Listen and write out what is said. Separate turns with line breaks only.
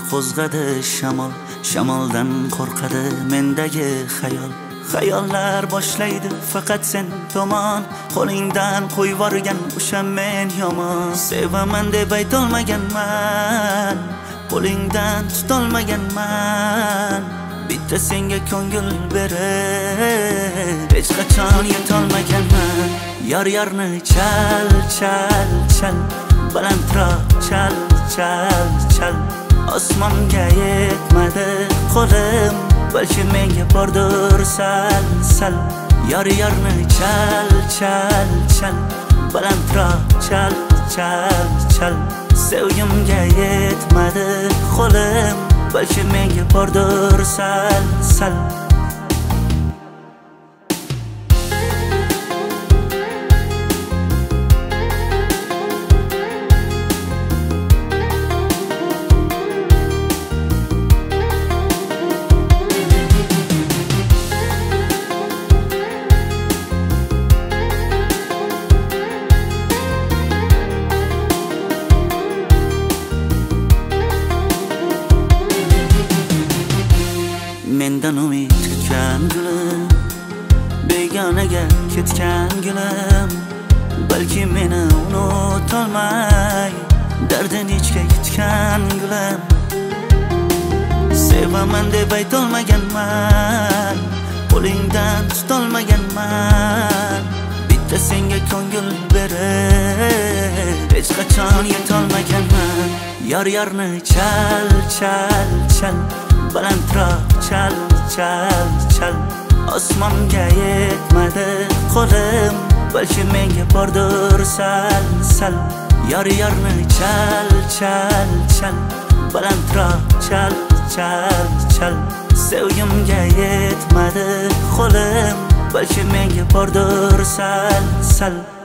qo'zg'adi shamoldan qo'rqadi mendagi xayollar boshlaydi faqat sen tomon. Qo'lingdan qo'yvorgan o'sha men yomon. Sevaman deb aytolmaganman, qo'lingdan tutolmaganman. Bitta senga ko'ngil berib hech qachon yetolmaganman. Yarni chal balandroq chal. Osmonga yetmadi qo'lim, balki menga bordir sal. Yarni chal balandroq chal. Sevgimga yetmadi qo'lim, balki menga bordir sal. Mendan umid kutgan gulim, begonaga ketgan gulim. Balki meni unutolmay dardin ichga yutgan gulim. Sevaman deb aytolmaganman, qo'lingdan tutolmaganman. Bitta senga ko'ngil berib hech qachon yetolmaganman. Yarni chal balandroq chal. Osmonga yetmadi qo'lim, balki menga bordir sal. Yarni chal balandroq chal. Sevgimga yetmadi qo'lim, balki menga bordir sal.